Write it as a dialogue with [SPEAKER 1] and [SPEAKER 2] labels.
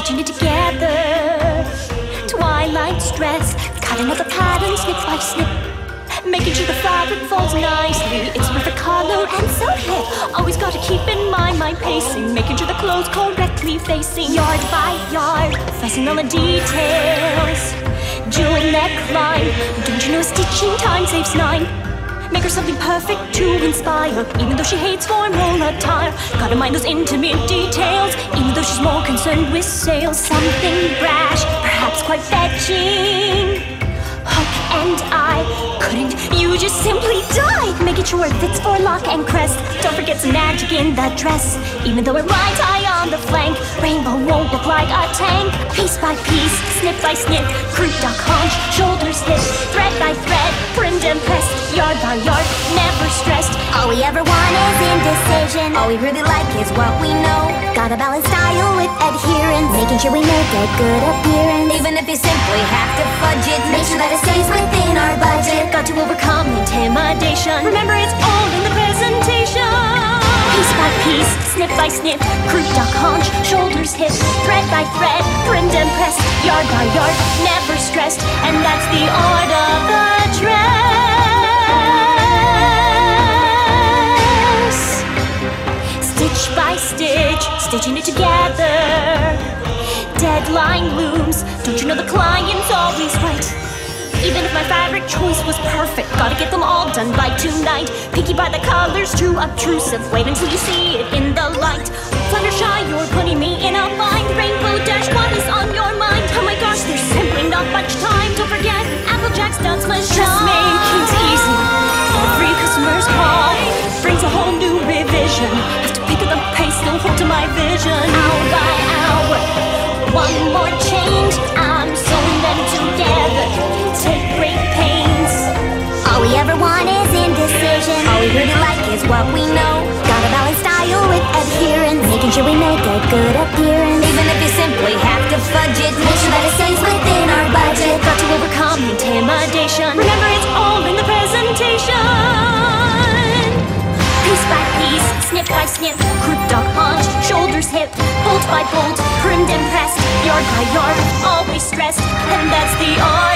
[SPEAKER 1] stitching it together. Twilight's dress, cutting out the pattern snip by snip, making sure the fabric falls nicely. It's perfect color and so hip. Always gotta keep in mind my pacing, making sure the clothes correctly facing. Yard by yard, fussing on the details. Jewel neckline, don't you know stitching time saves 9? Make her something perfect to inspire, even though she hates formal attire. Gotta mind those intimate details, even though she's more concerned with sales. Something brash, perhaps quite fetching. Hook and eye, couldn't you just simply die? Making sure it fits for lock and crest. Don't forget some magic in that dress, even though it rides high on the flank. Rainbow won't look like a tank. Piece by piece, snip by snip, croup, duck, haunch, shoulders, hip, thread by thread, trimmed and pressed, yard by yard, never stressed.
[SPEAKER 2] All we ever want is indecision. All we really like is what we know. Gotta balance style with adherence, making sure we make a good appearance. Even if you simply have to fudge it, make sure that it stays within our budget.
[SPEAKER 1] Got to overcome intimidation. Remember, it's all in the presentation. Piece by piece, snip by snip, croup, duck, haunch, shoulders, hip, thread by thread, trimmed and pressed, yard by yard, never stressed. And that's the art of the dress. Stitch by stitch, stitching it together. Deadline looms, don't you know the client's always right? Even if my fabric choice was perfect, gotta get them all done by tonight. Picky by the colors, too obtrusive. Wait until you see it in the light. Fluttershy, you're putting me in a bind. Rainbow Dash, what is on your mind? Oh my gosh, there's simply not much time. Don't forget, Applejack's dance machine. Dressmaking's easy. Every customer's call brings a whole new revision. Have to pick up the pace, still hold to my vision. Hour by hour, one more change. I'm sewing them together. Take great pains.
[SPEAKER 2] All we ever want is indecision. All we really like is what we know. Gotta balance style with adherence, making sure we make a good appearance. Even if you simply have to fudge it, make sure that it stays within our budget.
[SPEAKER 1] Got to overcome intimidation. Remember, it's all in the presentation. Piece by piece, snip by snip, croup, duck, haunch, shoulders, hip, bolt by bolt, trimmed and pressed, yard by yard, always stressed. And that's the art